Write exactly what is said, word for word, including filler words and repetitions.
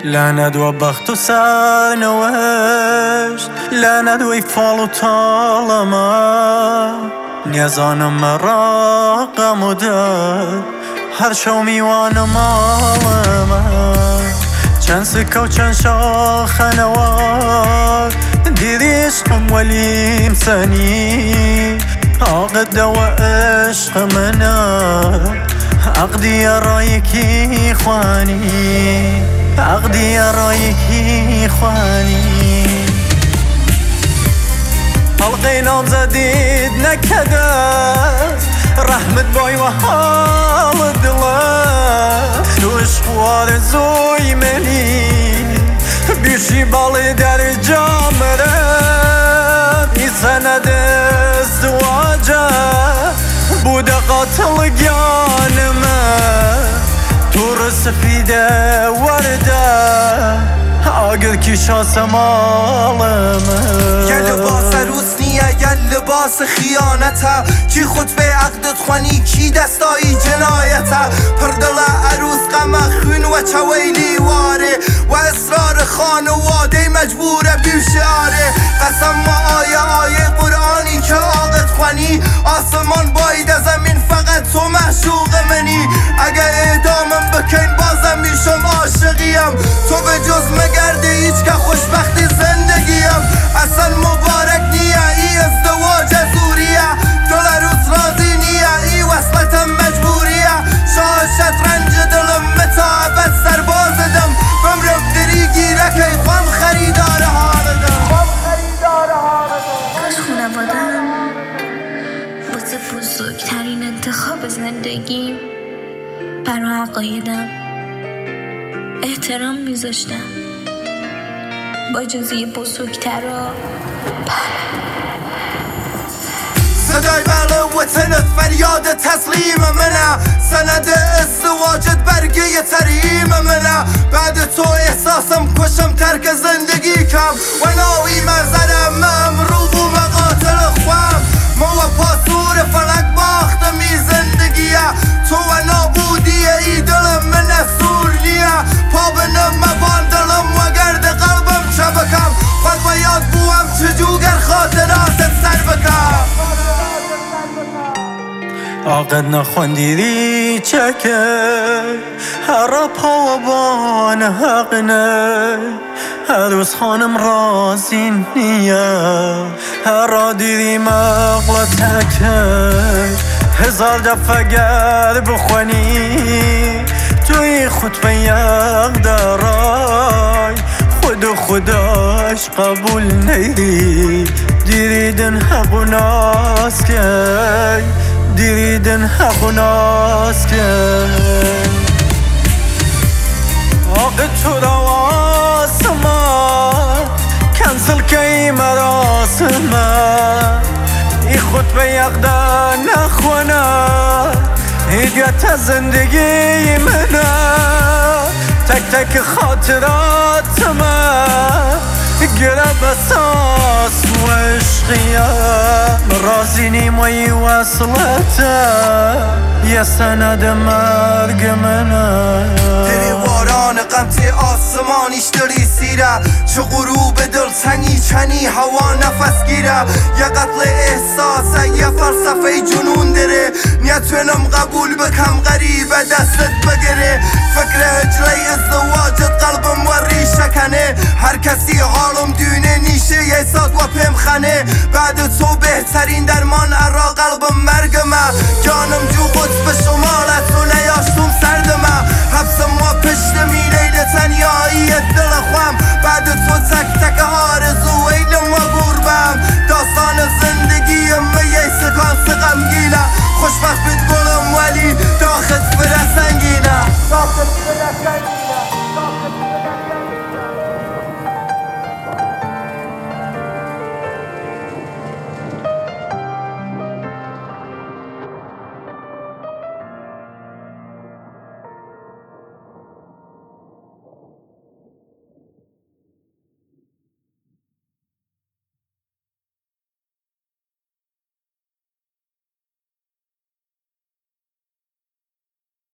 لعنت و بخت و سرنوشت، لعنت وی فال و تالما، نیازانم مرا غم و درد، هر شو میوانم آلما. چند سکه و چند شاخه نوار، دیدی عشقم ولیم سنی، عقد و عشق منه، عقدی رایکی خوانی، عقدی رایکی خوانی. حلقه نام زدید نکده، رحمت بای و حال دله، تو عشق و آرزوی منی، بیشی بالی در جامره، ای سند ازدواجه بوده قاتل گانمه، تو سفیده ورده آگر کی شاس مالمه. یه لباس عروس نیه یه لباس خیانته، کی خود به عقدت خوانی کی دستایی جنایته، پردل عروس غم خون و چویلی واره، و اصرار خانواده مجبوره بیشاره. قسم ما آیه آیه قرآنی که عقد خوانی، آسمان باید زمین فقط تو معشوق منی، اگه اعدامم بکن بازم میشم عاشقیم، تو به جز مگرده هیچ که خوشبختی زندگیم. اصلا مبارک نیه ای ازدواج زوریه، دل عروس راضی نیه ای وصلتم مجبوریه، شاه شطرنج دلم متعبت سربازدم، بمرم دری گیره که خواهم خریدار حالدم. کاش خونوادم واسه بزرگترین انتخاب زندگیم برا عقایدم احترام میذاشتم، با اجازه بزرگترا. صدای بله وطنت فریاد تسلیم منه، سند ازدواجت برگه تریم منه، بعد تو احساسم کشم ترک زندگی کم، و ناوی مزرم ممروب و مقاتل خوام، ما و پاسور فلک باختمی زندگیه، تو و نابودیه ای دلم من سور نیه، پا بنم مبان دلم و گرد قلبم چه بکم، خود و یاد بوم چجوگر خاطراتت سر بکم. عقد نخوندیدی چکه، هر پا و بان حق نه، عروس خانم رازی نیه، هر دیدی مغلطکه، هزار دفعه گر بخونی، توی خطبه یک درای، خود و خداش قبول نیدی، دیریدن حق و ناس که، دیریدن حق و ناس که. عقد شد آسما کنسل که مراسمه، ای خطبه یقدر نخونه، هدیت زندگی منه، تک تک خاطراتمه، گره بساس و عشقیم، رازی نیمایی وصلته، یه سند مرگ منه. دری واران قمتی آسمانیش دلی سیره، چه غروب دل تنی چنی هوا نفس گیره، یه قتل احساسه یه فلسفه جنون داره، نیتونم قبول بکم غریبه دستت بگره، فکر هجره ازدواجت قلبم وری شکنه، هر کسی حالم دونه نیشه یه ساد و پم خنه، بعد تو بهترین درمان ارا قلبم